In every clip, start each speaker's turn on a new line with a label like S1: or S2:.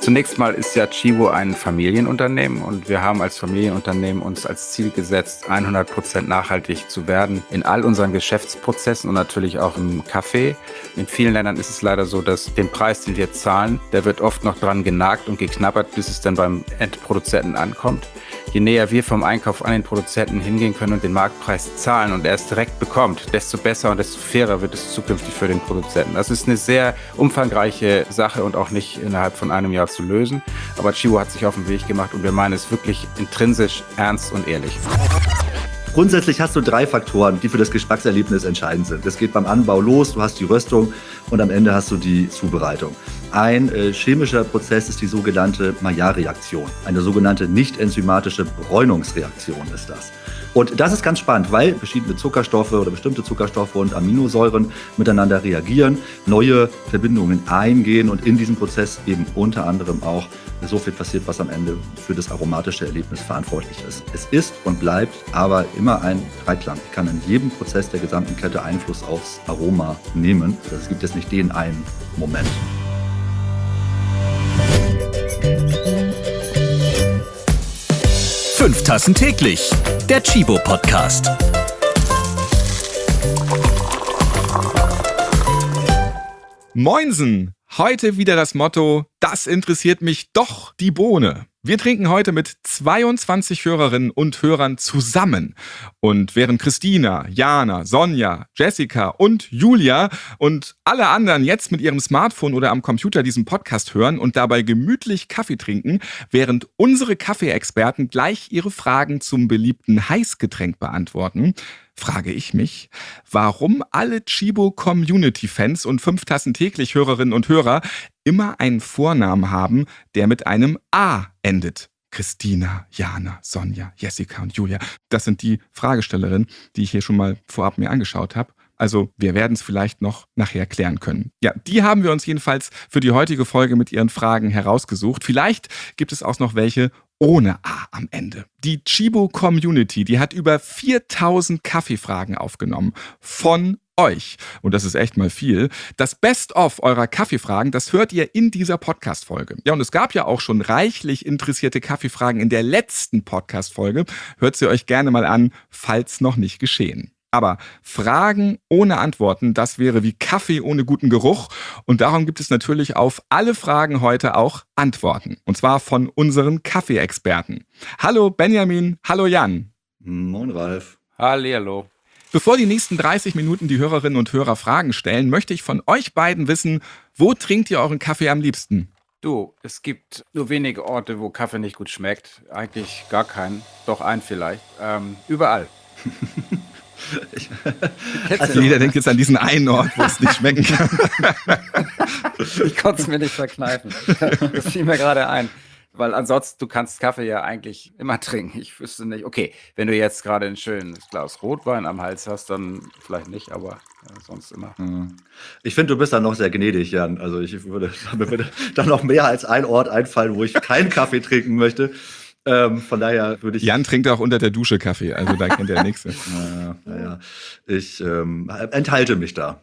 S1: Zunächst mal ist ja Chibo ein Familienunternehmen und wir haben als Familienunternehmen uns als Ziel gesetzt, 100% nachhaltig zu werden in all unseren Geschäftsprozessen und natürlich auch im Kaffee. In vielen Ländern ist es leider so, dass den Preis, den wir zahlen, der wird oft noch dran genagt und geknabbert, bis es dann beim Endproduzenten ankommt. Je näher wir vom Einkauf an den Produzenten hingehen können und den Marktpreis zahlen und er es direkt bekommt, desto besser und desto fairer wird es zukünftig für den Produzenten. Das ist eine sehr umfangreiche Sache und auch nicht innerhalb von einem Jahr zu lösen. Aber Chibo hat sich auf den Weg gemacht und wir meinen es wirklich intrinsisch ernst und ehrlich.
S2: Grundsätzlich hast du 3 Faktoren, die für das Geschmackserlebnis entscheidend sind. Das geht beim Anbau los, du hast die Röstung und am Ende hast du die Zubereitung. Ein chemischer Prozess ist die sogenannte Maillard-Reaktion. Eine sogenannte nicht enzymatische Bräunungsreaktion ist das. Und das ist ganz spannend, weil verschiedene Zuckerstoffe oder bestimmte Zuckerstoffe und Aminosäuren miteinander reagieren, neue Verbindungen eingehen und in diesem Prozess eben unter anderem auch so viel passiert, was am Ende für das aromatische Erlebnis verantwortlich ist. Es ist und bleibt aber immer ein Dreiklang. Ich kann in jedem Prozess der gesamten Kette Einfluss aufs Aroma nehmen. Es gibt jetzt nicht den einen Moment.
S3: Fünf Tassen täglich, der Chibo Podcast.
S4: Moinsen! Heute wieder das Motto, das interessiert mich doch die Bohne. Wir trinken heute mit 22 Hörerinnen und Hörern zusammen. Und während Christina, Jana, Sonja, Jessica und Julia und alle anderen jetzt mit ihrem Smartphone oder am Computer diesen Podcast hören und dabei gemütlich Kaffee trinken, während unsere Kaffeeexperten gleich ihre Fragen zum beliebten Heißgetränk beantworten, frage ich mich, warum alle Chibo-Community-Fans und 5 Tassen täglich Hörerinnen und Hörer immer einen Vornamen haben, der mit einem A endet. Christina, Jana, Sonja, Jessica und Julia. Das sind die Fragestellerinnen, die ich hier schon mal vorab mir angeschaut habe. Also wir werden es vielleicht noch nachher klären können. Ja, die haben wir uns jedenfalls für die heutige Folge mit ihren Fragen herausgesucht. Vielleicht gibt es auch noch welche ohne A am Ende. Die Chibo Community, die hat über 4000 Kaffeefragen aufgenommen von euch. Und das ist echt mal viel. Das Best-of eurer Kaffeefragen, das hört ihr in dieser Podcast-Folge. Ja, und es gab ja auch schon reichlich interessierte Kaffeefragen in der letzten Podcast-Folge. Hört sie euch gerne mal an, falls noch nicht geschehen. Aber Fragen ohne Antworten, das wäre wie Kaffee ohne guten Geruch. Und darum gibt es natürlich auf alle Fragen heute auch Antworten. Und zwar von unseren Kaffeeexperten. Hallo Benjamin, hallo Jan.
S2: Moin Ralf.
S1: Hallihallo.
S4: Bevor die nächsten 30 Minuten die Hörerinnen und Hörer Fragen stellen, möchte ich von euch beiden wissen, wo trinkt ihr euren Kaffee am liebsten?
S1: Du, es gibt nur wenige Orte, wo Kaffee nicht gut schmeckt. Eigentlich gar keinen. Doch einen vielleicht. Überall.
S4: Also jeder denkt jetzt an diesen einen Ort, wo es nicht schmecken kann.
S1: Ich konnte es mir nicht verkneifen. Das fiel mir gerade ein. Weil ansonsten, du kannst Kaffee ja eigentlich immer trinken. Ich wüsste nicht, okay, wenn du jetzt gerade ein schönes Glas Rotwein am Hals hast, dann vielleicht nicht, aber sonst immer.
S2: Ich finde, du bist dann noch sehr gnädig, Jan. Also mir würde dann noch mehr als ein Ort einfallen, wo ich keinen Kaffee trinken möchte. Von daher würde ich...
S4: Jan trinkt auch unter der Dusche Kaffee, also da kennt er nichts.
S2: Naja, ich enthalte mich da.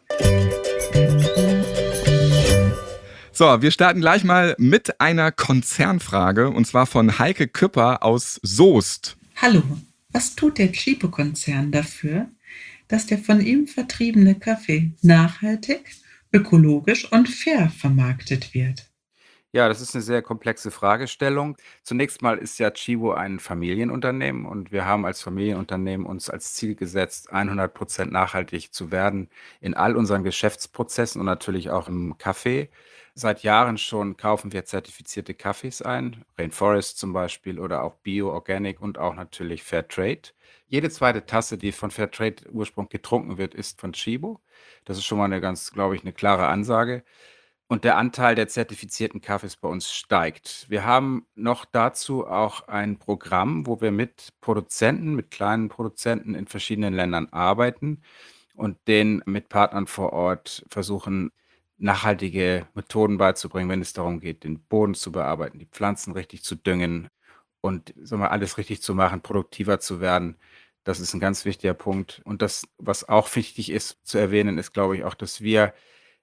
S4: So, wir starten gleich mal mit einer Konzernfrage und zwar von Heike Küpper aus Soest.
S5: Hallo, was tut der Chibo-Konzern dafür, dass der von ihm vertriebene Kaffee nachhaltig, ökologisch und fair vermarktet wird?
S1: Ja, das ist eine sehr komplexe Fragestellung. Zunächst mal ist ja Chibo ein Familienunternehmen und wir haben als Familienunternehmen uns als Ziel gesetzt, 100% nachhaltig zu werden in all unseren Geschäftsprozessen und natürlich auch im Kaffee. Seit Jahren schon kaufen wir zertifizierte Kaffees ein, Rainforest zum Beispiel oder auch Bio, Organic und auch natürlich Fairtrade. Jede zweite Tasse, die von Fairtrade-Ursprung getrunken wird, ist von Chibo. Das ist schon mal glaube ich, eine klare Ansage. Und der Anteil der zertifizierten Kaffees bei uns steigt. Wir haben noch dazu auch ein Programm, wo wir mit Produzenten, mit kleinen Produzenten in verschiedenen Ländern arbeiten und denen mit Partnern vor Ort versuchen, nachhaltige Methoden beizubringen, wenn es darum geht, den Boden zu bearbeiten, die Pflanzen richtig zu düngen und alles richtig zu machen, produktiver zu werden. Das ist ein ganz wichtiger Punkt. Und das, was auch wichtig ist zu erwähnen, ist, glaube ich, auch, dass wir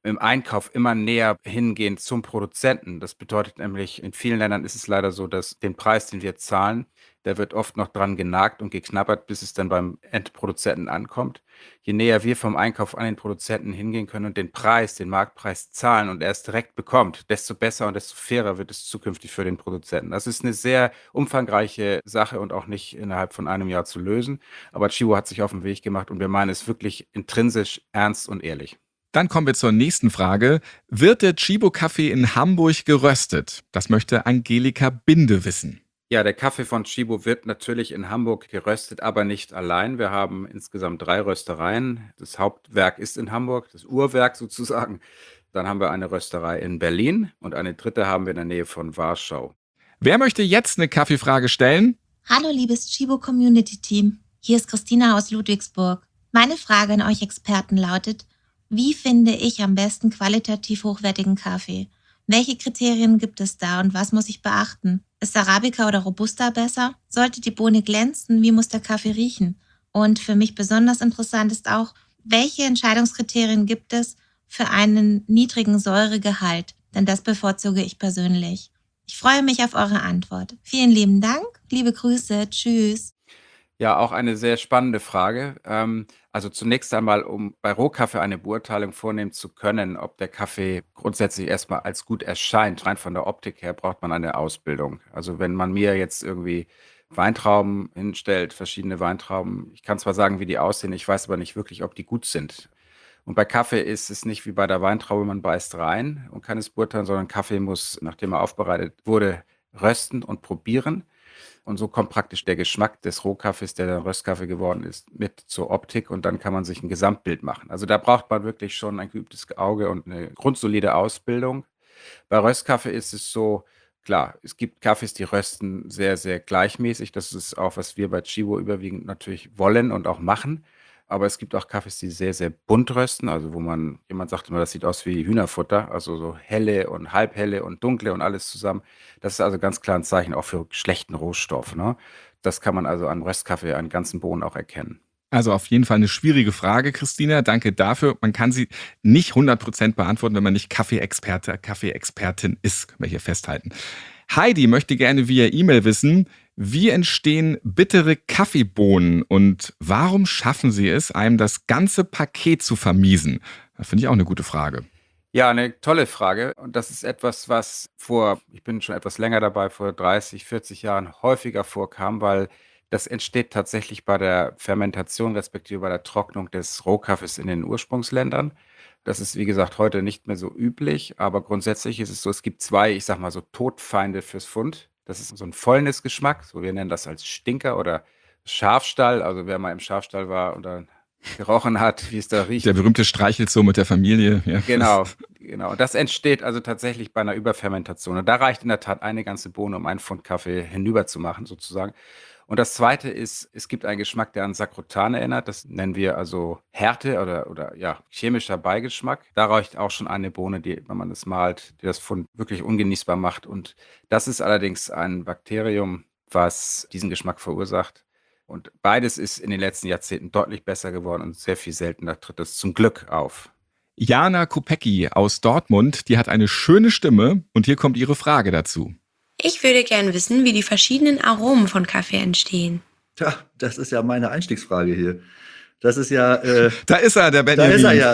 S1: im Einkauf immer näher hingehen zum Produzenten. Das bedeutet nämlich, in vielen Ländern ist es leider so, dass den Preis, den wir zahlen, der wird oft noch dran genagt und geknabbert, bis es dann beim Endproduzenten ankommt. Je näher wir vom Einkauf an den Produzenten hingehen können und den Preis, den Marktpreis zahlen und er es direkt bekommt, desto besser und desto fairer wird es zukünftig für den Produzenten. Das ist eine sehr umfangreiche Sache und auch nicht innerhalb von einem Jahr zu lösen. Aber Chibo hat sich auf den Weg gemacht und wir meinen es wirklich intrinsisch ernst und ehrlich.
S4: Dann kommen wir zur nächsten Frage. Wird der Chibo-Kaffee in Hamburg geröstet? Das möchte Angelika Binde wissen.
S1: Ja, der Kaffee von Chibo wird natürlich in Hamburg geröstet, aber nicht allein. Wir haben insgesamt 3 Röstereien. Das Hauptwerk ist in Hamburg, das Uhrwerk sozusagen. Dann haben wir eine Rösterei in Berlin und eine dritte haben wir in der Nähe von Warschau.
S4: Wer möchte jetzt eine Kaffeefrage stellen?
S6: Hallo liebes Chibo Community Team, hier ist Christina aus Ludwigsburg. Meine Frage an euch Experten lautet, wie finde ich am besten qualitativ hochwertigen Kaffee? Welche Kriterien gibt es da und was muss ich beachten? Ist Arabica oder Robusta besser? Sollte die Bohne glänzen, wie muss der Kaffee riechen? Und für mich besonders interessant ist auch, welche Entscheidungskriterien gibt es für einen niedrigen Säuregehalt? Denn das bevorzuge ich persönlich. Ich freue mich auf eure Antwort. Vielen lieben Dank, liebe Grüße, tschüss.
S1: Ja, auch eine sehr spannende Frage. Also zunächst einmal, um bei Rohkaffee eine Beurteilung vornehmen zu können, ob der Kaffee grundsätzlich erstmal als gut erscheint, rein von der Optik her, braucht man eine Ausbildung. Also wenn man mir jetzt irgendwie Weintrauben hinstellt, verschiedene Weintrauben, ich kann zwar sagen, wie die aussehen, ich weiß aber nicht wirklich, ob die gut sind. Und bei Kaffee ist es nicht wie bei der Weintraube, man beißt rein und kann es beurteilen, sondern Kaffee muss, nachdem er aufbereitet wurde, rösten und probieren. Und so kommt praktisch der Geschmack des Rohkaffees, der dann Röstkaffee geworden ist, mit zur Optik und dann kann man sich ein Gesamtbild machen. Also da braucht man wirklich schon ein geübtes Auge und eine grundsolide Ausbildung. Bei Röstkaffee ist es so, klar, es gibt Kaffees, die rösten sehr, sehr gleichmäßig. Das ist auch, was wir bei Chibo überwiegend natürlich wollen und auch machen. Aber es gibt auch Kaffees, die sehr, sehr bunt rösten, also wo jemand sagt immer, das sieht aus wie Hühnerfutter, also so helle und halbhelle und dunkle und alles zusammen. Das ist also ganz klar ein Zeichen auch für schlechten Rohstoff, ne? Das kann man also an Röstkaffee, an ganzen Bohnen auch erkennen.
S4: Also auf jeden Fall eine schwierige Frage, Christina. Danke dafür. Man kann sie nicht 100% beantworten, wenn man nicht Kaffeeexperte, Kaffeeexpertin ist, können wir hier festhalten. Heidi möchte gerne via E-Mail wissen, wie entstehen bittere Kaffeebohnen und warum schaffen sie es, einem das ganze Paket zu vermiesen? Das finde ich auch eine gute Frage.
S1: Ja, eine tolle Frage. Und das ist etwas, was ich bin schon etwas länger dabei, vor 30, 40 Jahren häufiger vorkam, weil das entsteht tatsächlich bei der Fermentation respektive bei der Trocknung des Rohkaffees in den Ursprungsländern. Das ist, wie gesagt, heute nicht mehr so üblich, aber grundsätzlich ist es so, es gibt 2, ich sag mal so Todfeinde fürs Pfund. Das ist so ein Fäulnisgeschmack, so wir nennen das als Stinker oder Schafstall. Also wer mal im Schafstall war und dann gerochen hat, wie es da riecht.
S4: Der berühmte Streichelzoo mit der Familie. Ja.
S1: Genau. Das entsteht also tatsächlich bei einer Überfermentation. Und da reicht in der Tat eine ganze Bohne, um einen Pfund Kaffee hinüber zu machen, sozusagen. Und das Zweite ist, es gibt einen Geschmack, der an Sakrotan erinnert. Das nennen wir also Härte oder chemischer Beigeschmack. Da reicht auch schon eine Bohne, die, wenn man es malt, die das Pfund wirklich ungenießbar macht. Und das ist allerdings ein Bakterium, was diesen Geschmack verursacht. Und beides ist in den letzten Jahrzehnten deutlich besser geworden und sehr viel seltener tritt es zum Glück auf.
S4: Jana Kopecki aus Dortmund, die hat eine schöne Stimme und hier kommt ihre Frage dazu.
S7: Ich würde gern wissen, wie die verschiedenen Aromen von Kaffee entstehen.
S2: Tja, das ist ja meine Einstiegsfrage hier. Das ist ja.
S4: Da ist er, der
S2: Da
S4: Benjamin.
S2: ist er ja.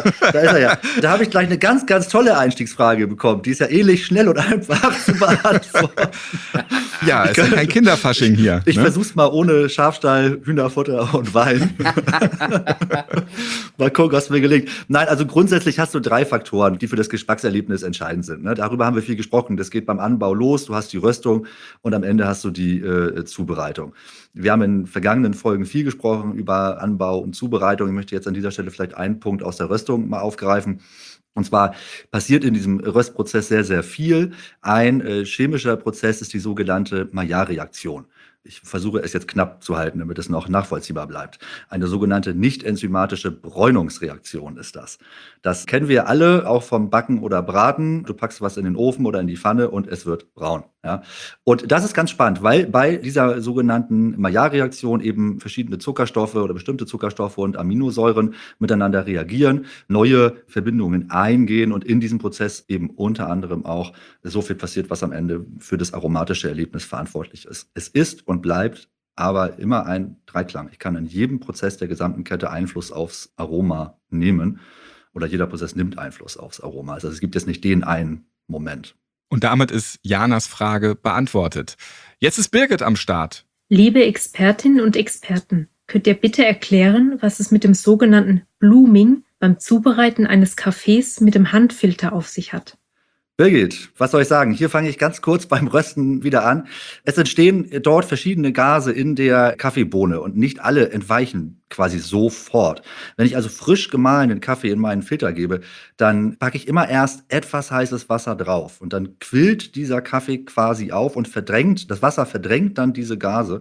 S2: Da habe ich gleich eine ganz, ganz tolle Einstiegsfrage bekommen. Die ist ja ähnlich schnell und einfach zu beantworten.
S4: Ja, es ist ja kein Kinderfasching hier.
S2: Ich versuch's mal ohne Schafstall, Hühnerfutter und Wein. Mal gucken, was mir gelingt. Nein, also grundsätzlich hast du 3 Faktoren, die für das Geschmackserlebnis entscheidend sind. Ne? Darüber haben wir viel gesprochen. Das geht beim Anbau los, du hast die Röstung und am Ende hast du die Zubereitung. Wir haben in vergangenen Folgen viel gesprochen über Anbau und Zubereitung. Ich möchte jetzt an dieser Stelle vielleicht einen Punkt aus der Röstung mal aufgreifen. Und zwar passiert in diesem Röstprozess sehr, sehr viel. Ein chemischer Prozess ist die sogenannte Maillard-Reaktion. Ich versuche es jetzt knapp zu halten, damit es noch nachvollziehbar bleibt. Eine sogenannte nicht-enzymatische Bräunungsreaktion ist das. Das kennen wir alle, auch vom Backen oder Braten. Du packst was in den Ofen oder in die Pfanne und es wird braun. Ja, und das ist ganz spannend, weil bei dieser sogenannten Maillard-Reaktion eben verschiedene Zuckerstoffe oder bestimmte Zuckerstoffe und Aminosäuren miteinander reagieren, neue Verbindungen eingehen und in diesem Prozess eben unter anderem auch so viel passiert, was am Ende für das aromatische Erlebnis verantwortlich ist. Es ist und bleibt aber immer ein Dreiklang. Ich kann in jedem Prozess der gesamten Kette Einfluss aufs Aroma nehmen oder jeder Prozess nimmt Einfluss aufs Aroma. Also es gibt jetzt nicht den einen Moment.
S4: Und damit ist Janas Frage beantwortet. Jetzt ist Birgit am Start.
S8: Liebe Expertinnen und Experten, könnt ihr bitte erklären, was es mit dem sogenannten Blooming beim Zubereiten eines Kaffees mit dem Handfilter auf sich hat?
S2: Birgit, was soll ich sagen? Hier fange ich ganz kurz beim Rösten wieder an. Es entstehen dort verschiedene Gase in der Kaffeebohne und nicht alle entweichen quasi sofort. Wenn ich also frisch gemahlenen Kaffee in meinen Filter gebe, dann packe ich immer erst etwas heißes Wasser drauf und dann quillt dieser Kaffee quasi auf und das Wasser verdrängt dann diese Gase.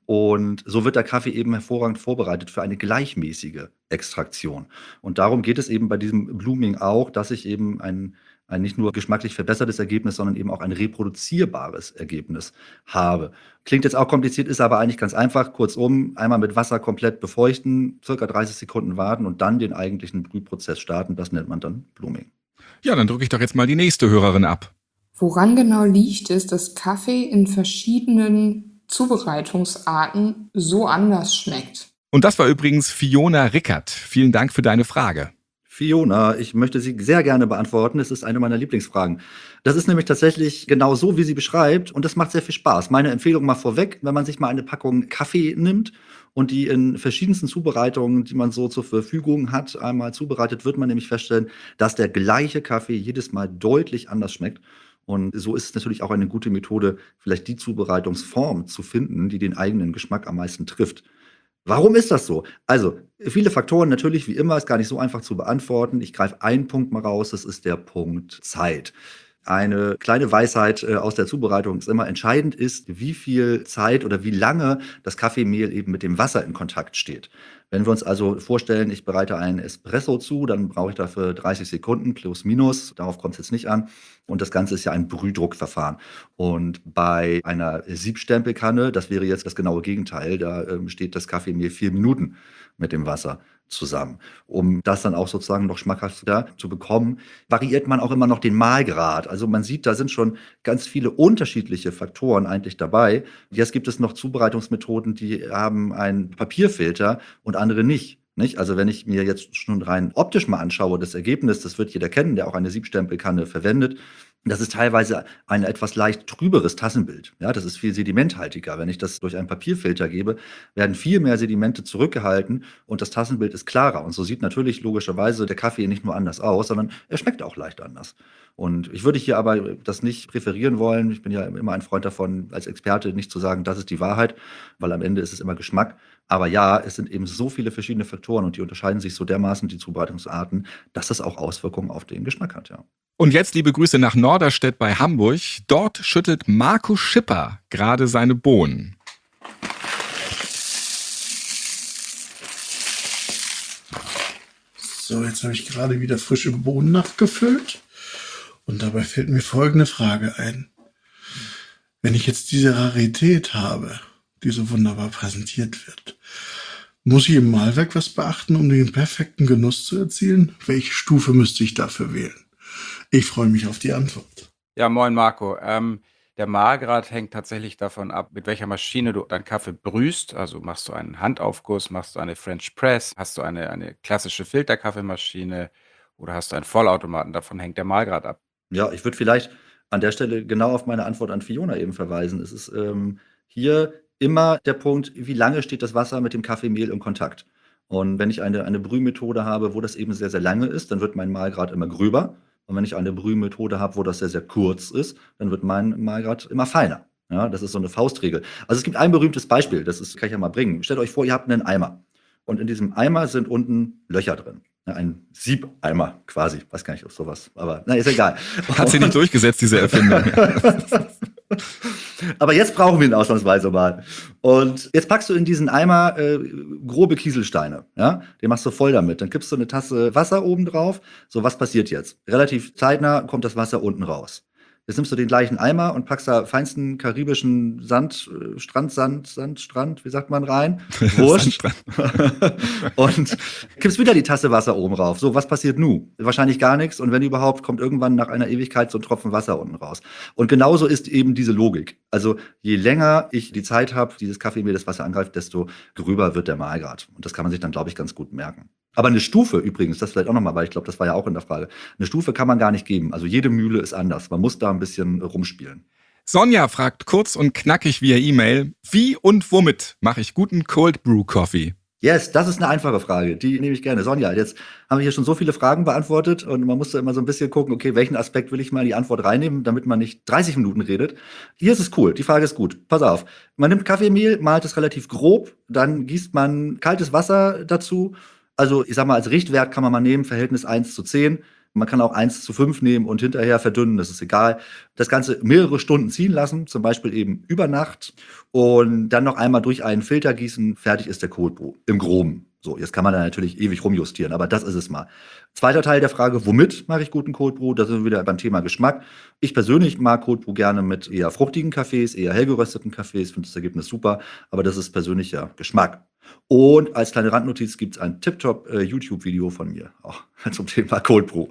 S2: Und so wird der Kaffee eben hervorragend vorbereitet für eine gleichmäßige Extraktion. Und darum geht es eben bei diesem Blooming auch, dass ich eben ein nicht nur geschmacklich verbessertes Ergebnis, sondern eben auch ein reproduzierbares Ergebnis habe. Klingt jetzt auch kompliziert, ist aber eigentlich ganz einfach. Kurzum, einmal mit Wasser komplett befeuchten, circa 30 Sekunden warten und dann den eigentlichen Brühprozess starten. Das nennt man dann Blooming.
S4: Ja, dann drücke ich doch jetzt mal die nächste Hörerin ab.
S9: Woran genau liegt es, dass Kaffee in verschiedenen Zubereitungsarten so anders schmeckt?
S4: Und das war übrigens Fiona Rickert. Vielen Dank für deine Frage.
S2: Fiona, ich möchte sie sehr gerne beantworten. Es ist eine meiner Lieblingsfragen. Das ist nämlich tatsächlich genau so, wie sie beschreibt. Und das macht sehr viel Spaß. Meine Empfehlung mal vorweg, wenn man sich mal eine Packung Kaffee nimmt und die in verschiedensten Zubereitungen, die man so zur Verfügung hat, einmal zubereitet, wird man nämlich feststellen, dass der gleiche Kaffee jedes Mal deutlich anders schmeckt. Und so ist es natürlich auch eine gute Methode, vielleicht die Zubereitungsform zu finden, die den eigenen Geschmack am meisten trifft. Warum ist das so? Also, viele Faktoren natürlich, wie immer, ist gar nicht so einfach zu beantworten. Ich greife einen Punkt mal raus, das ist der Punkt Zeit. Eine kleine Weisheit aus der Zubereitung ist immer entscheidend ist, wie viel Zeit oder wie lange das Kaffeemehl eben mit dem Wasser in Kontakt steht. Wenn wir uns also vorstellen, ich bereite einen Espresso zu, dann brauche ich dafür 30 Sekunden plus minus. Darauf kommt es jetzt nicht an. Und das Ganze ist ja ein Brühdruckverfahren. Und bei einer Siebstempelkanne, das wäre jetzt das genaue Gegenteil, da steht das Kaffeemehl 4 Minuten mit dem Wasser zusammen. Um das dann auch sozusagen noch schmackhafter zu bekommen, variiert man auch immer noch den Mahlgrad. Also man sieht, da sind schon ganz viele unterschiedliche Faktoren eigentlich dabei. Jetzt gibt es noch Zubereitungsmethoden, die haben einen Papierfilter und andere nicht. Also wenn ich mir jetzt schon rein optisch mal anschaue, das Ergebnis, das wird jeder kennen, der auch eine Siebstempelkanne verwendet, das ist teilweise ein etwas leicht trüberes Tassenbild. Ja, das ist viel sedimenthaltiger. Wenn ich das durch einen Papierfilter gebe, werden viel mehr Sedimente zurückgehalten und das Tassenbild ist klarer. Und so sieht natürlich logischerweise der Kaffee nicht nur anders aus, sondern er schmeckt auch leicht anders. Und ich würde hier aber das nicht präferieren wollen. Ich bin ja immer ein Freund davon, als Experte nicht zu sagen, das ist die Wahrheit, weil am Ende ist es immer Geschmack. Aber ja, es sind eben so viele verschiedene Faktoren und die unterscheiden sich so dermaßen, die Zubereitungsarten, dass das auch Auswirkungen auf den Geschmack hat, ja.
S4: Und jetzt liebe Grüße nach Norderstedt bei Hamburg. Dort schüttelt Marco Schipper gerade seine Bohnen.
S10: So, jetzt habe ich gerade wieder frische Bohnen nachgefüllt. Und dabei fällt mir folgende Frage ein. Wenn ich jetzt diese Rarität habe, die so wunderbar präsentiert wird, muss ich im Mahlwerk was beachten, um den perfekten Genuss zu erzielen? Welche Stufe müsste ich dafür wählen? Ich freue mich auf die Antwort.
S1: Ja, moin Marco. Der Mahlgrad hängt tatsächlich davon ab, mit welcher Maschine du deinen Kaffee brühst. Also machst du einen Handaufguss, machst du eine French Press, hast du eine klassische Filterkaffeemaschine oder hast du einen Vollautomaten. Davon hängt der Mahlgrad ab.
S2: Ja, ich würde vielleicht an der Stelle genau auf meine Antwort an Fiona eben verweisen. Es ist hier immer der Punkt, wie lange steht das Wasser mit dem Kaffeemehl in Kontakt. Und wenn ich eine Brühmethode habe, wo das eben sehr, sehr lange ist, dann wird mein Mahlgrad immer gröber. Und wenn ich eine Brühmethode habe, wo das sehr, sehr kurz ist, dann wird mein Mahlgrad immer feiner. Ja, das ist so eine Faustregel. Also es gibt ein berühmtes Beispiel, kann ich ja mal bringen. Stellt euch vor, ihr habt einen Eimer. Und in diesem Eimer sind unten Löcher drin. Ja, ein Siebeimer quasi. Weiß gar nicht, ob sowas, aber na, ist egal.
S4: Hat sie nicht durchgesetzt, diese Erfindung.
S2: Aber jetzt brauchen wir ihn ausnahmsweise mal. Und jetzt packst du in diesen Eimer grobe Kieselsteine. Ja? Den machst du voll damit. Dann kippst du eine Tasse Wasser oben drauf. So, was passiert jetzt? Relativ zeitnah kommt das Wasser unten raus. Jetzt nimmst du den gleichen Eimer und packst da feinsten karibischen Sand, Strand, wie sagt man, rein. Wurscht. Und kippst wieder die Tasse Wasser oben rauf. So, was passiert nun? Wahrscheinlich gar nichts. Und wenn überhaupt, kommt irgendwann nach einer Ewigkeit so ein Tropfen Wasser unten raus. Und genauso ist eben diese Logik. Also je länger ich die Zeit habe, dieses Kaffeemehl das Wasser angreift, desto gröber wird der Mahlgrad. Und das kann man sich dann, glaube ich, ganz gut merken. Aber eine Stufe übrigens, das vielleicht auch nochmal, weil ich glaube, das war ja auch in der Frage. Eine Stufe kann man gar nicht geben. Also jede Mühle ist anders. Man muss da ein bisschen rumspielen.
S4: Sonja fragt kurz und knackig via E-Mail, wie und womit mache ich guten Cold Brew Coffee?
S2: Yes, das ist eine einfache Frage. Die nehme ich gerne. Sonja, jetzt haben wir hier schon so viele Fragen beantwortet und man musste immer so ein bisschen gucken, okay, welchen Aspekt will ich mal in die Antwort reinnehmen, damit man nicht 30 Minuten redet. Hier ist es cool. Die Frage ist gut. Pass auf. Man nimmt Kaffeemehl, malt es relativ grob, dann gießt man kaltes Wasser dazu. Also ich sag mal, als Richtwert kann man mal nehmen, Verhältnis 1:10. Man kann auch 1:5 nehmen und hinterher verdünnen, das ist egal. Das Ganze mehrere Stunden ziehen lassen, zum Beispiel eben über Nacht und dann noch einmal durch einen Filter gießen, fertig ist der Cold Brew, im Groben. So, jetzt kann man da natürlich ewig rumjustieren, aber das ist es mal. Zweiter Teil der Frage, womit mache ich guten Cold Brew? Da sind wir wieder beim Thema Geschmack. Ich persönlich mag Cold Brew gerne mit eher fruchtigen Kaffees, eher hell gerösteten Kaffees, finde das Ergebnis super, aber das ist persönlicher Geschmack. Und als kleine Randnotiz gibt es ein Tip-Top YouTube-Video von mir, auch zum Thema Cold Brew.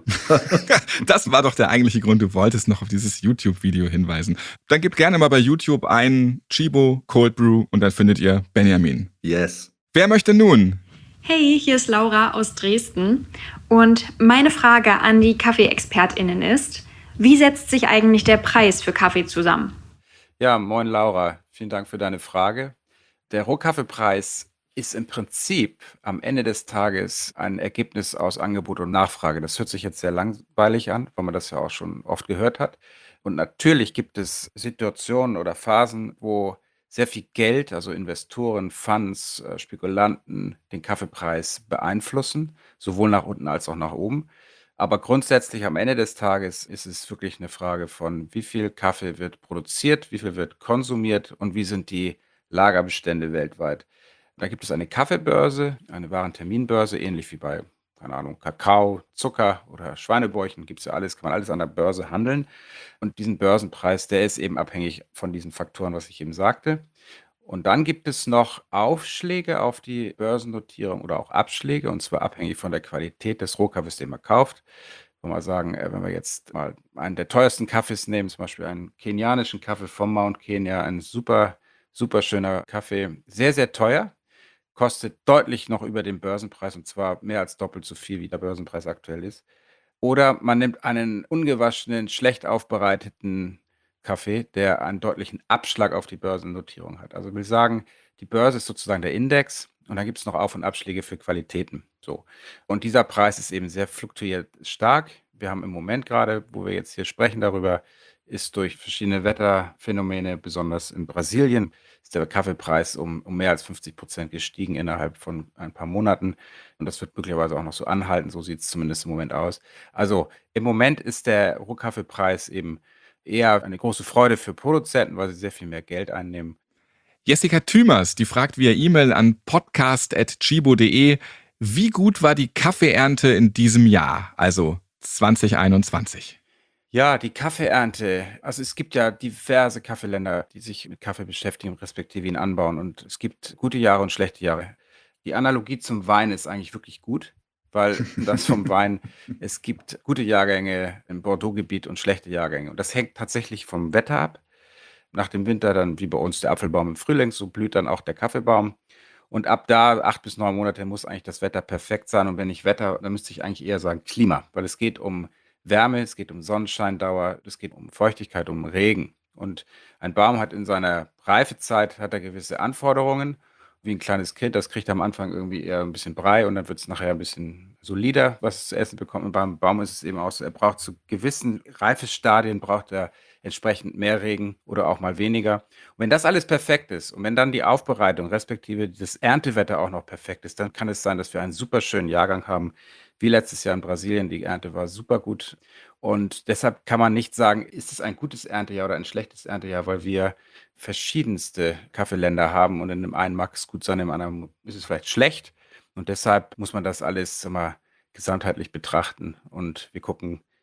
S4: Das war doch der eigentliche Grund, du wolltest noch auf dieses YouTube-Video hinweisen. Dann gebt gerne mal bei YouTube ein Chibo Cold Brew und dann findet ihr Benjamin.
S2: Yes.
S4: Wer möchte nun?
S11: Hey, hier ist Laura aus Dresden und meine Frage an die Kaffee-ExpertInnen ist, wie setzt sich eigentlich der Preis für Kaffee zusammen?
S1: Ja, moin Laura, vielen Dank für deine Frage. Der Rohkaffeepreis ist im Prinzip am Ende des Tages ein Ergebnis aus Angebot und Nachfrage. Das hört sich jetzt sehr langweilig an, weil man das ja auch schon oft gehört hat. Und natürlich gibt es Situationen oder Phasen, wo sehr viel Geld, also Investoren, Funds, Spekulanten, den Kaffeepreis beeinflussen, sowohl nach unten als auch nach oben. Aber grundsätzlich am Ende des Tages ist es wirklich eine Frage von, wie viel Kaffee wird produziert, wie viel wird konsumiert und wie sind die Lagerbestände weltweit. Da gibt es eine Kaffeebörse, eine Warenterminbörse, ähnlich wie bei, keine Ahnung, Kakao, Zucker oder Schweinebäuchen, gibt es ja alles, kann man alles an der Börse handeln. Und diesen Börsenpreis, der ist eben abhängig von diesen Faktoren, was ich eben sagte. Und dann gibt es noch Aufschläge auf die Börsennotierung oder auch Abschläge, und zwar abhängig von der Qualität des Rohkaffees, den man kauft. Wenn wir sagen, wenn wir jetzt mal einen der teuersten Kaffees nehmen, zum Beispiel einen kenianischen Kaffee vom Mount Kenya, ein super, super schöner Kaffee, sehr, sehr teuer, kostet deutlich noch über dem Börsenpreis und zwar mehr als doppelt so viel, wie der Börsenpreis aktuell ist. Oder man nimmt einen ungewaschenen, schlecht aufbereiteten Kaffee, der einen deutlichen Abschlag auf die Börsennotierung hat. Also ich will sagen, die Börse ist sozusagen der Index und dann gibt es noch Auf- und Abschläge für Qualitäten. So. Und dieser Preis ist eben sehr fluktuiert stark. Wir haben im Moment gerade, wo wir jetzt hier sprechen darüber, ist durch verschiedene Wetterphänomene, besonders in Brasilien, ist der Kaffeepreis um mehr als 50% gestiegen innerhalb von ein paar Monaten. Und das wird möglicherweise auch noch so anhalten, so sieht es zumindest im Moment aus. Also im Moment ist der Rohkaffeepreis eben eher eine große Freude für Produzenten, weil sie sehr viel mehr Geld einnehmen.
S4: Jessica Thümers, die fragt via E-Mail an podcast@chibo.de, wie gut war die Kaffeeernte in diesem Jahr, also 2021?
S1: Ja, die Kaffeeernte. Also es gibt ja diverse Kaffeeländer, die sich mit Kaffee beschäftigen, respektive ihn anbauen. Und es gibt gute Jahre und schlechte Jahre. Die Analogie zum Wein ist eigentlich wirklich gut, weil das vom Wein, es gibt gute Jahrgänge im Bordeaux-Gebiet und schlechte Jahrgänge. Und das hängt tatsächlich vom Wetter ab. Nach dem Winter dann, wie bei uns der Apfelbaum im Frühling, so blüht dann auch der Kaffeebaum. Und ab da, 8 bis 9 Monate, muss eigentlich das Wetter perfekt sein. Und wenn nicht Wetter, dann müsste ich eigentlich eher sagen Klima, weil es geht um Wärme, es geht um Sonnenscheindauer, es geht um Feuchtigkeit, um Regen. Und ein Baum hat in seiner Reifezeit hat er gewisse Anforderungen, wie ein kleines Kind, das kriegt am Anfang irgendwie eher ein bisschen Brei und dann wird es nachher ein bisschen solider, was es zu essen bekommt. Und beim Baum ist es eben auch so, er braucht zu gewissen Reifestadien, braucht er entsprechend mehr Regen oder auch mal weniger. Und wenn das alles perfekt ist und wenn dann die Aufbereitung respektive das Erntewetter auch noch perfekt ist, dann kann es sein, dass wir einen super schönen Jahrgang haben, wie letztes Jahr in Brasilien. Die Ernte war super gut. Und deshalb kann man nicht sagen, ist es ein gutes Erntejahr oder ein schlechtes Erntejahr, weil wir verschiedenste Kaffeeländer haben und in dem einen mag es gut sein, im anderen ist es vielleicht schlecht. Und deshalb muss man das alles gesamtheitlich betrachten. Und wir gucken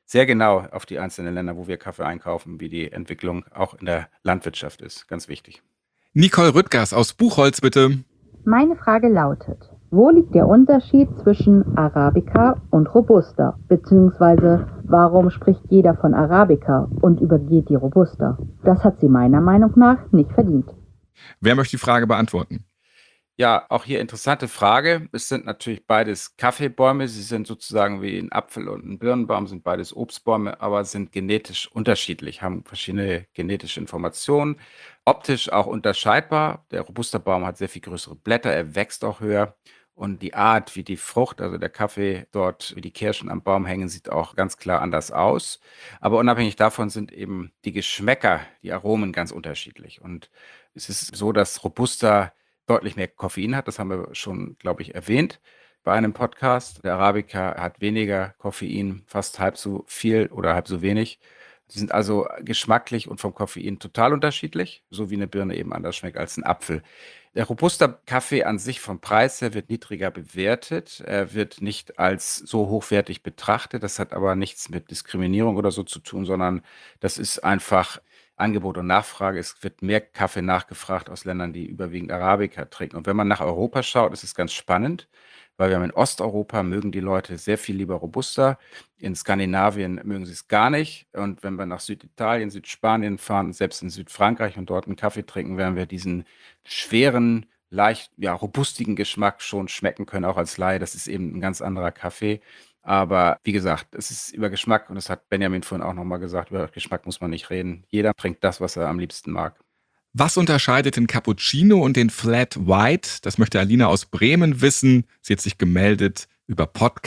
S1: sehr genau auf die einzelnen Länder, wo wir Kaffee einkaufen, wie die Entwicklung auch in der Landwirtschaft ist. Ganz wichtig.
S4: Nicole Rüttgers aus Buchholz, bitte.
S12: Meine Frage lautet: Wo liegt der Unterschied zwischen Arabica und Robusta? Beziehungsweise, warum spricht jeder von Arabica und übergeht die Robusta? Das hat sie meiner Meinung nach nicht verdient.
S4: Wer möchte die Frage beantworten?
S1: Ja, auch hier interessante Frage. Es sind natürlich beides Kaffeebäume. Sie sind sozusagen wie ein Apfel und ein Birnbaum, sind beides Obstbäume, aber sind genetisch unterschiedlich, haben verschiedene genetische Informationen. Optisch auch unterscheidbar. Der Robusta-Baum hat sehr viel größere Blätter, er wächst auch höher. Und die Art, wie die Frucht, also der Kaffee dort, wie die Kirschen am Baum hängen, sieht auch ganz klar anders aus. Aber unabhängig davon sind eben die Geschmäcker, die Aromen ganz unterschiedlich. Und es ist so, dass Robusta deutlich mehr Koffein hat. Das haben wir schon, glaube ich, erwähnt bei einem Podcast. Der Arabica hat weniger Koffein, fast halb so viel oder halb so wenig. Die sind also geschmacklich und vom Koffein total unterschiedlich, so wie eine Birne eben anders schmeckt als ein Apfel. Der Robusta-Kaffee an sich vom Preis her wird niedriger bewertet. Er wird nicht als so hochwertig betrachtet. Das hat aber nichts mit Diskriminierung oder so zu tun, sondern das ist einfach Angebot und Nachfrage. Es wird mehr Kaffee nachgefragt aus Ländern, die überwiegend Arabica trinken. Und wenn man nach Europa schaut, ist es ganz spannend, weil wir haben in Osteuropa mögen die Leute sehr viel lieber Robusta. In Skandinavien mögen sie es gar nicht. Und wenn wir nach Süditalien, Südspanien fahren, selbst in Südfrankreich und dort einen Kaffee trinken, werden wir diesen schweren, leicht, robustigen Geschmack schon schmecken können, auch als Laie. Das ist eben ein ganz anderer Kaffee. Aber wie gesagt, es ist über Geschmack, und das hat Benjamin vorhin auch nochmal gesagt, über Geschmack muss man nicht reden. Jeder trinkt das, was er am liebsten mag.
S4: Was unterscheidet den Cappuccino und den Flat White? Das möchte Alina aus Bremen wissen. Sie hat sich gemeldet über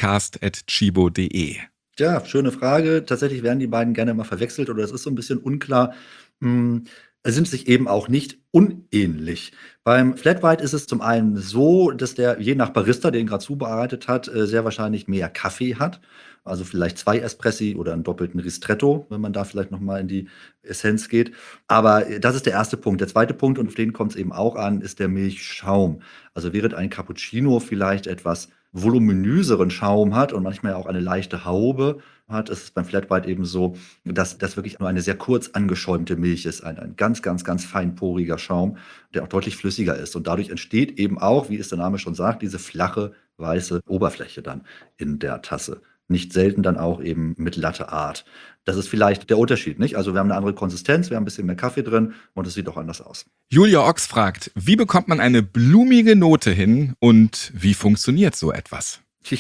S4: podcast@chibo.de.
S2: Ja, schöne Frage. Tatsächlich werden die beiden gerne mal verwechselt oder es ist so ein bisschen unklar. Sind sich eben auch nicht unähnlich. Beim Flat White ist es zum einen so, dass der je nach Barista, der ihn gerade zubereitet hat, sehr wahrscheinlich mehr Kaffee hat. Also vielleicht 2 Espressi oder einen doppelten Ristretto, wenn man da vielleicht noch mal in die Essenz geht. Aber das ist der erste Punkt. Der zweite Punkt, und auf den kommt es eben auch an, ist der Milchschaum. Also während ein Cappuccino vielleicht etwas voluminöseren Schaum hat und manchmal auch eine leichte Haube hat, ist es beim Flat White eben so, dass das wirklich nur eine sehr kurz angeschäumte Milch ist. Ein ganz, ganz, ganz feinporiger Schaum, der auch deutlich flüssiger ist. Und dadurch entsteht eben auch, wie es der Name schon sagt, diese flache, weiße Oberfläche dann in der Tasse. Nicht selten dann auch eben mit Latte Art. Das ist vielleicht der Unterschied, nicht? Also wir haben eine andere Konsistenz, wir haben ein bisschen mehr Kaffee drin und es sieht auch anders aus.
S4: Julia Ochs fragt, wie bekommt man eine blumige Note hin und wie funktioniert so etwas?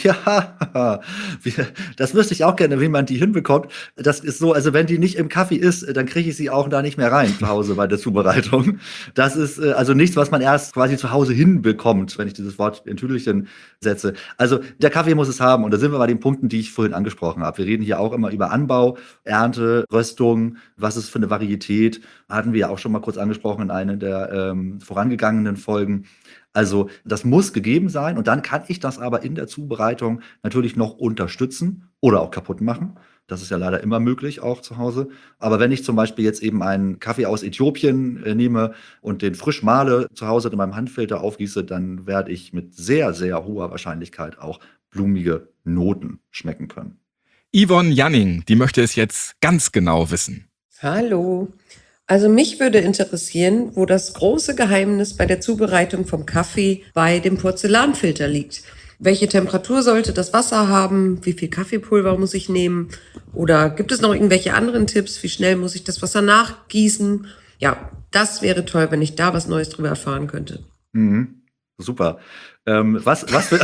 S2: Ja, das wüsste ich auch gerne, wie man die hinbekommt. Das ist so, also wenn die nicht im Kaffee ist, dann kriege ich sie auch da nicht mehr rein zu Hause bei der Zubereitung. Das ist also nichts, was man erst quasi zu Hause hinbekommt, wenn ich dieses Wort in Tüdelchen setze. Also der Kaffee muss es haben und da sind wir bei den Punkten, die ich vorhin angesprochen habe. Wir reden hier auch immer über Anbau, Ernte, Röstung, was ist für eine Varietät. Hatten wir ja auch schon mal kurz angesprochen in einer der vorangegangenen Folgen. Also das muss gegeben sein und dann kann ich das aber in der Zubereitung natürlich noch unterstützen oder auch kaputt machen. Das ist ja leider immer möglich, auch zu Hause. Aber wenn ich zum Beispiel jetzt eben einen Kaffee aus Äthiopien nehme und den frisch mahle, zu Hause in meinem Handfilter aufgieße, dann werde ich mit sehr, sehr hoher Wahrscheinlichkeit auch blumige Noten schmecken können.
S4: Yvonne Janning, die möchte es jetzt ganz genau wissen.
S13: Hallo. Also mich würde interessieren, wo das große Geheimnis bei der Zubereitung vom Kaffee bei dem Porzellanfilter liegt. Welche Temperatur sollte das Wasser haben? Wie viel Kaffeepulver muss ich nehmen? Oder gibt es noch irgendwelche anderen Tipps? Wie schnell muss ich das Wasser nachgießen? Ja, das wäre toll, wenn ich da was Neues drüber erfahren könnte.
S2: Mhm. Super. Was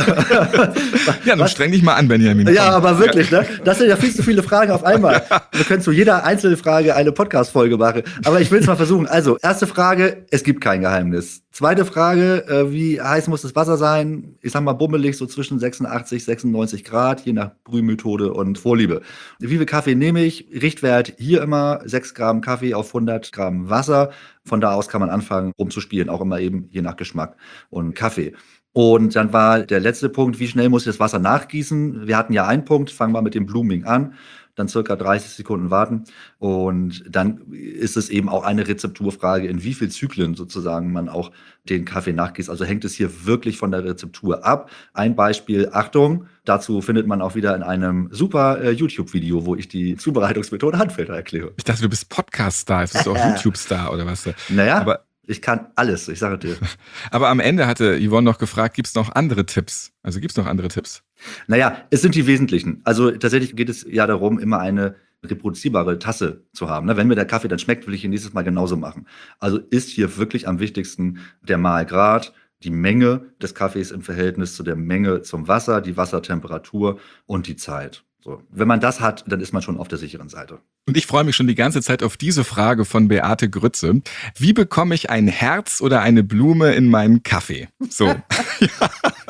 S4: ja, dann streng dich mal an, Benjamin.
S2: Ja, aber wirklich, ne? Das sind ja viel zu viele Fragen auf einmal. Wir können zu jeder einzelnen Frage eine Podcast-Folge machen. Aber ich will es mal versuchen. Also, erste Frage, es gibt kein Geheimnis. Zweite Frage, wie heiß muss das Wasser sein? Ich sag mal bummelig, so zwischen 86, 96 Grad, je nach Brühmethode und Vorliebe. Wie viel Kaffee nehme ich? Richtwert hier immer 6 Gramm Kaffee auf 100 Gramm Wasser. Von da aus kann man anfangen, rumzuspielen, auch immer eben je nach Geschmack und Kaffee. Und dann war der letzte Punkt, wie schnell muss ich das Wasser nachgießen? Wir hatten ja einen Punkt, fangen wir mit dem Blooming an. dann circa 30 Sekunden warten. Und dann ist es eben auch eine Rezepturfrage, in wie viel Zyklen sozusagen man auch den Kaffee nachgießt. Also hängt es hier wirklich von der Rezeptur ab. Ein Beispiel, Achtung, dazu findet man auch wieder in einem super YouTube-Video, wo ich die Zubereitungsmethode Handfilter erkläre.
S4: Ich dachte, du bist Podcast-Star, jetzt bist du auch YouTube-Star oder was?
S2: Naja,
S4: Aber
S2: ich kann alles, ich sage dir.
S4: Aber am Ende hatte Yvonne noch gefragt, gibt es noch andere Tipps? Also gibt es noch andere Tipps?
S2: Naja, es sind die wesentlichen. Also tatsächlich geht es ja darum, immer eine reproduzierbare Tasse zu haben. Wenn mir der Kaffee dann schmeckt, will ich ihn nächstes Mal genauso machen. Also ist hier wirklich am wichtigsten der Mahlgrad, die Menge des Kaffees im Verhältnis zu der Menge zum Wasser, die Wassertemperatur und die Zeit. So. Wenn man das hat, dann ist man schon auf der sicheren Seite.
S4: Und ich freue mich schon die ganze Zeit auf diese Frage von Beate Grütze. Wie bekomme ich ein Herz oder eine Blume in meinen Kaffee? So, ja,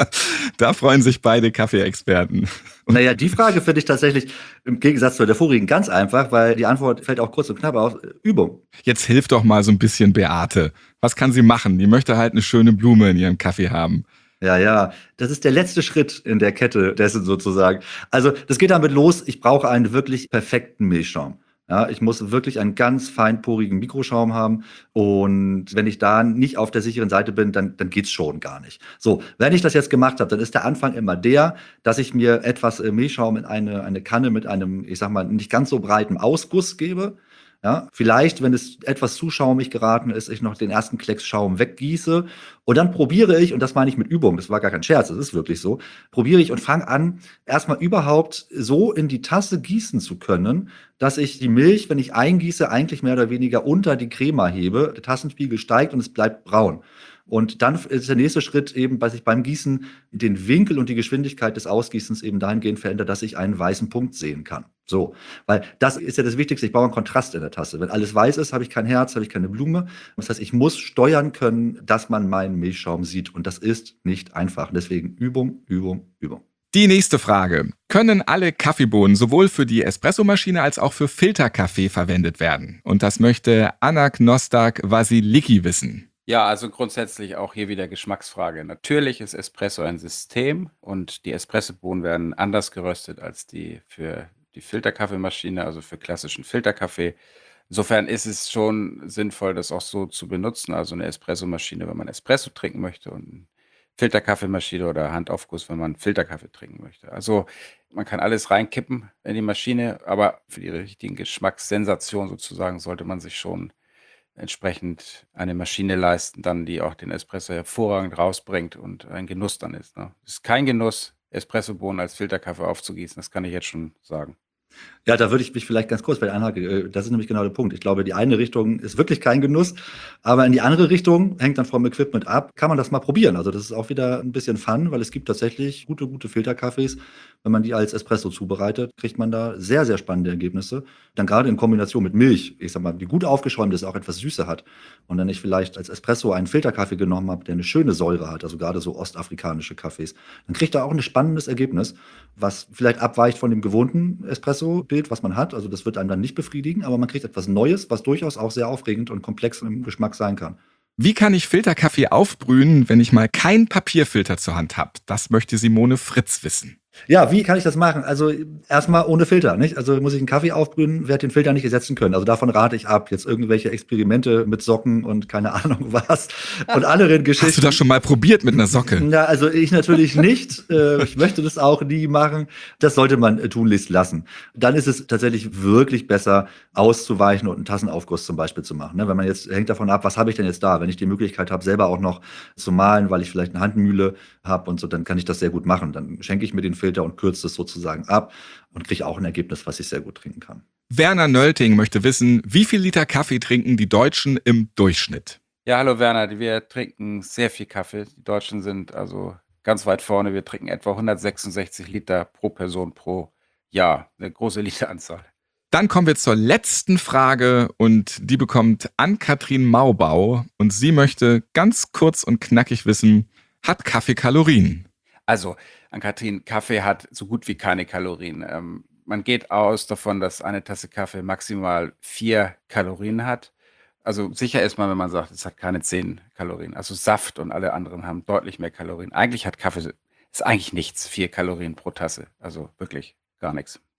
S4: da freuen sich beide Kaffeeexperten.
S2: Naja, die Frage finde ich tatsächlich im Gegensatz zu der vorigen ganz einfach, weil die Antwort fällt auch kurz und knapp aus. Übung.
S4: Jetzt hilf doch mal so ein bisschen Beate. Was kann sie machen? Die möchte halt eine schöne Blume in ihrem Kaffee haben.
S2: Ja, das ist der letzte Schritt in der Kette dessen sozusagen. Also das geht damit los, ich brauche einen wirklich perfekten Milchschaum. Ja, ich muss wirklich einen ganz feinporigen Mikroschaum haben und wenn ich da nicht auf der sicheren Seite bin, dann geht's schon gar nicht. So, wenn ich das jetzt gemacht habe, dann ist der Anfang immer der, dass ich mir etwas Milchschaum in eine Kanne mit einem, ich sag mal, nicht ganz so breiten Ausguss gebe. Ja, vielleicht, wenn es etwas zu schaumig geraten ist, ich noch den ersten Klecks Schaum weggieße und dann probiere ich, und das meine ich mit Übung, das war gar kein Scherz, das ist wirklich so, probiere ich und fange an, erstmal überhaupt so in die Tasse gießen zu können, dass ich die Milch, wenn ich eingieße, eigentlich mehr oder weniger unter die Crema hebe, der Tassenspiegel steigt und es bleibt braun. Und dann ist der nächste Schritt eben, dass ich beim Gießen den Winkel und die Geschwindigkeit des Ausgießens eben dahingehend verändere, dass ich einen weißen Punkt sehen kann. So, weil das ist ja das Wichtigste, ich brauche einen Kontrast in der Tasse. Wenn alles weiß ist, habe ich kein Herz, habe ich keine Blume. Das heißt, ich muss steuern können, dass man meinen Milchschaum sieht. Und das ist nicht einfach. Deswegen Übung, Übung, Übung.
S4: Die nächste Frage. Können alle Kaffeebohnen sowohl für die Espressomaschine als auch für Filterkaffee verwendet werden? Und das möchte Anna Knostak-Vasiliki wissen.
S1: Ja, also grundsätzlich auch hier wieder Geschmacksfrage. Natürlich ist Espresso ein System und die Espressobohnen werden anders geröstet als die für die Filterkaffeemaschine, also für klassischen Filterkaffee. Insofern ist es schon sinnvoll, das auch so zu benutzen. Also eine Espressomaschine, wenn man Espresso trinken möchte und eine Filterkaffeemaschine oder Handaufguss, wenn man Filterkaffee trinken möchte. Also man kann alles reinkippen in die Maschine, aber für die richtigen Geschmackssensationen sozusagen sollte man sich schon entsprechend eine Maschine leisten, dann die auch den Espresso hervorragend rausbringt und ein Genuss dann ist. Ne? Es ist kein Genuss, Espressobohnen als Filterkaffee aufzugießen, das kann ich jetzt schon sagen.
S2: Ja, da würde ich mich vielleicht ganz kurz bei einhaken. Das ist nämlich genau der Punkt. Ich glaube, die eine Richtung ist wirklich kein Genuss, aber in die andere Richtung hängt dann vom Equipment ab. Kann man das mal probieren? Also das ist auch wieder ein bisschen Fun, weil es gibt tatsächlich gute Filterkaffees. Wenn man die als Espresso zubereitet, kriegt man da sehr, sehr spannende Ergebnisse. Dann gerade in Kombination mit Milch, ich sag mal, die gut aufgeschäumt ist, auch etwas Süße hat. Und wenn ich vielleicht als Espresso einen Filterkaffee genommen habe, der eine schöne Säure hat, also gerade so ostafrikanische Kaffees, dann kriegt er auch ein spannendes Ergebnis, was vielleicht abweicht von dem gewohnten Espresso-Bild, was man hat. Also das wird einem dann nicht befriedigen, aber man kriegt etwas Neues, was durchaus auch sehr aufregend und komplex im Geschmack sein kann.
S4: Wie kann ich Filterkaffee aufbrühen, wenn ich mal keinen Papierfilter zur Hand habe? Das möchte Simone Fritz wissen.
S2: Ja, wie kann ich das machen? Also erstmal ohne Filter, nicht? Also muss ich einen Kaffee aufbrühen, werde den Filter nicht ersetzen können. Also davon rate ich ab. Jetzt irgendwelche Experimente mit Socken und keine Ahnung was und anderen Geschichten.
S4: Hast du das schon mal probiert mit einer Socke?
S2: Na, also ich natürlich nicht. Ich möchte das auch nie machen. Das sollte man tunlichst lassen. Dann ist es tatsächlich wirklich besser, auszuweichen und einen Tassenaufguss zum Beispiel zu machen. Wenn man jetzt, hängt davon ab, was habe ich denn jetzt da? Wenn ich die Möglichkeit habe, selber auch noch zu mahlen, weil ich vielleicht eine Handmühle habe und so, dann kann ich das sehr gut machen. Dann schenke ich mir den Filter und kürze es sozusagen ab und kriege auch ein Ergebnis, was ich sehr gut trinken kann.
S4: Werner Nölting möchte wissen, wie viel Liter Kaffee trinken die Deutschen im Durchschnitt?
S1: Ja, hallo Werner, wir trinken sehr viel Kaffee. Die Deutschen sind also ganz weit vorne. Wir trinken etwa 166 Liter pro Person pro Jahr. Eine große Literanzahl.
S4: Dann kommen wir zur letzten Frage und die bekommt Ann-Kathrin Maubau und sie möchte ganz kurz und knackig wissen, hat Kaffee Kalorien?
S1: Also, Ann-Kathrin, Kaffee hat so gut wie keine Kalorien. Man geht aus davon, dass eine Tasse Kaffee maximal 4 Kalorien hat. Also sicher ist man, wenn man sagt, es hat keine 10 Kalorien. Also Saft und alle anderen haben deutlich mehr Kalorien. Eigentlich hat Kaffee, ist eigentlich nichts, 4 Kalorien pro Tasse. Also wirklich gar nichts.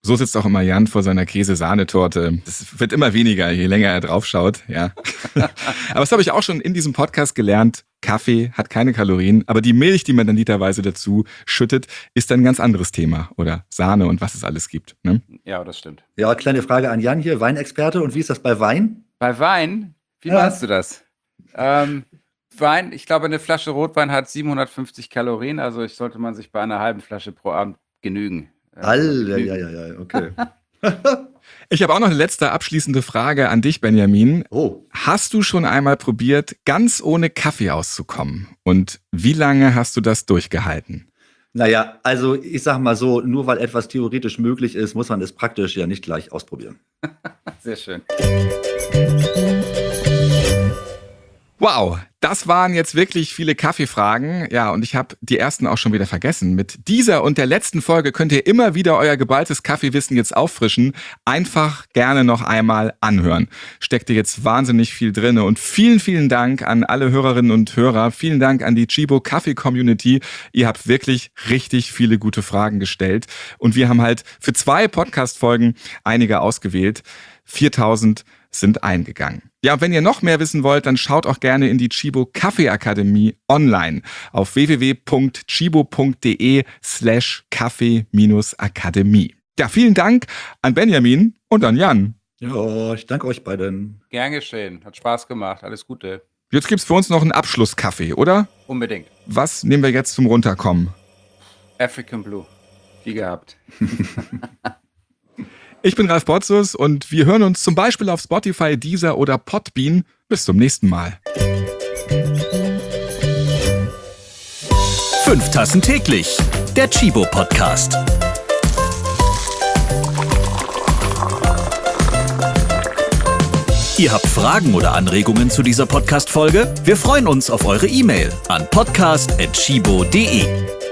S4: So sitzt auch immer Jan vor seiner Käse-Sahnetorte. Das wird immer weniger, je länger er drauf schaut. Ja. Aber das habe ich auch schon in diesem Podcast gelernt. Kaffee hat keine Kalorien, aber die Milch, die man dann literweise dazu schüttet, ist dann ein ganz anderes Thema. Oder Sahne und was es alles gibt. Ne?
S1: Ja, das stimmt.
S2: Ja, kleine Frage an Jan hier, Weinexperte. Und wie ist das bei Wein?
S1: Bei Wein? Wie meinst du das? Wein, ich glaube, eine Flasche Rotwein hat 750 Kalorien, also sollte man sich bei einer halben Flasche pro Abend genügen.
S2: Ja, okay.
S4: Ich habe auch noch eine letzte abschließende Frage an dich, Benjamin.
S2: Oh.
S4: Hast du schon einmal probiert, ganz ohne Kaffee auszukommen? Und wie lange hast du das durchgehalten?
S2: Naja, also ich sag mal so, nur weil etwas theoretisch möglich ist, muss man es praktisch ja nicht gleich ausprobieren.
S1: Sehr schön.
S4: Wow, das waren jetzt wirklich viele Kaffeefragen. Ja, und ich habe die ersten auch schon wieder vergessen. Mit dieser und der letzten Folge könnt ihr immer wieder euer geballtes Kaffeewissen jetzt auffrischen. Einfach gerne noch einmal anhören. Steckt ihr jetzt wahnsinnig viel drin. Und vielen, vielen Dank an alle Hörerinnen und Hörer. Vielen Dank an die Chibo Kaffee Community. Ihr habt wirklich richtig viele gute Fragen gestellt. Und wir haben halt für 2 Podcast-Folgen einige ausgewählt. 4000 sind eingegangen. Ja, und wenn ihr noch mehr wissen wollt, dann schaut auch gerne in die Chibo Kaffee Akademie online auf www.chibo.de/kaffee-akademie. Ja, vielen Dank an Benjamin und an Jan.
S2: Ja, ich danke euch beiden.
S1: Gern geschehen. Hat Spaß gemacht. Alles Gute.
S4: Jetzt gibt's für uns noch einen Abschlusskaffee, oder?
S1: Unbedingt.
S4: Was nehmen wir jetzt zum Runterkommen?
S1: African Blue. Wie gehabt.
S4: Ich bin Ralf Potzus und wir hören uns zum Beispiel auf Spotify, Deezer oder Podbean. Bis zum nächsten Mal.
S3: 5 Tassen täglich. Der Chibo Podcast. Ihr habt Fragen oder Anregungen zu dieser Podcast-Folge? Wir freuen uns auf eure E-Mail an podcast@chibo.de.